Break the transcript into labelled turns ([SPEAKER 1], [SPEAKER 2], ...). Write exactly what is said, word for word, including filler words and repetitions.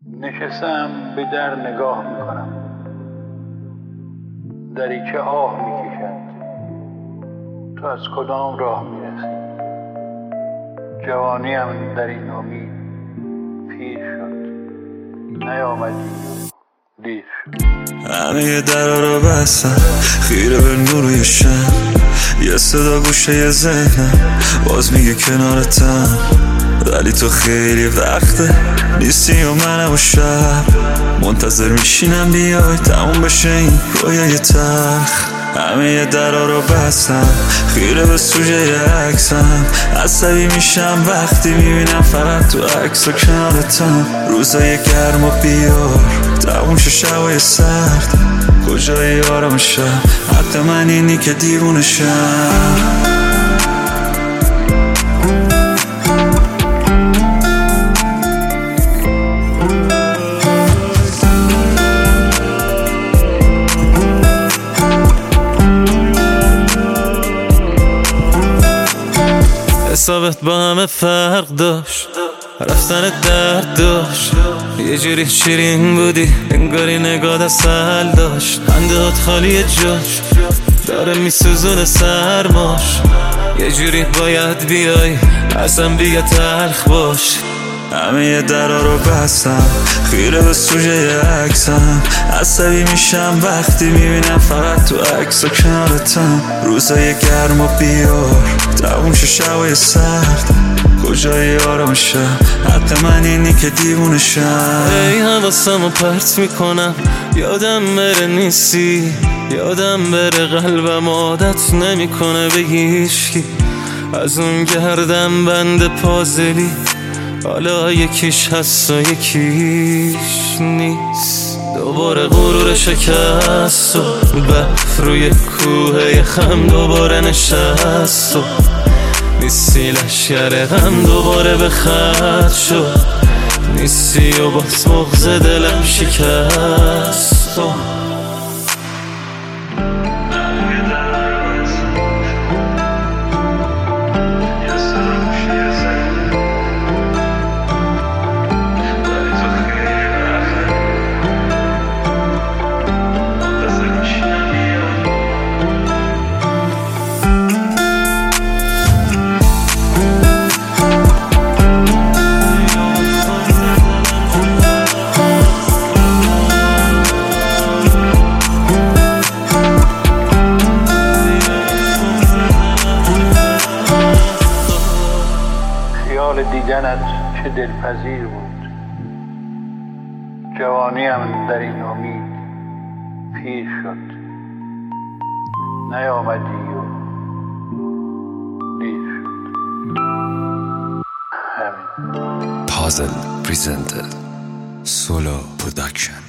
[SPEAKER 1] نشستم به در نگاه میکنم، دریچه آه میکشد. تو از کدام راه میرسی؟ جوانیم در این امید پیر شد، نیامدی دیر شد.
[SPEAKER 2] همه درا رو بستم خیره به نور شم، یه صدا گوشه ذهنم باز میگه کنارتم، ولی تو خیلی وقته نیستی و منم و شب منتظر میشینم بیای تموم بشه این رویای تلخ. همه درا رو بستم خیره به سوژه عکسم، عصبی میشم وقتی میبینم فقط تو عکس و کنارتم. روزای گرم و بیار تموم شه شبای سرد، کجای آرام شب حتی من اینی که دیوونه شم. حسابت با همه فرق داشت، رفتن درد داشت، یه جوری شیرین بودی انگاری نگاه اصل داشت. خندهات خالی جاش داره میسوزونه سرماش، یه جوری باید بیای اصلا بیگه تلخ باش. همه درا رو بستم خیره به سوژه عکسم، عصبی میشم وقتی میبینم فقط تو عکس و کنارتم. روزای گرم و بیار تموم شه شبای سرد، کجای آرام شب حتی من اینی که دیوونه شم. ای حواسمو پرت میکنم یادم بره نیستی، یادم بره قلبم عادت نمیکنه به هیچکی. از اون گردم بند پازلی حالا یکیش هست و یکیش نیست. دوباره غرور شکست و برف روی کوه خم دوباره نشست و نیستی لشگر غم دوباره به خط شد، نیستی و باز بغض دلم شکست و
[SPEAKER 1] دیدنت چه دلپذیر بود، جوانیم در این امید پیر شد، نیامدی و دیر شد. همین.
[SPEAKER 2] Puzzle presented Solo Production.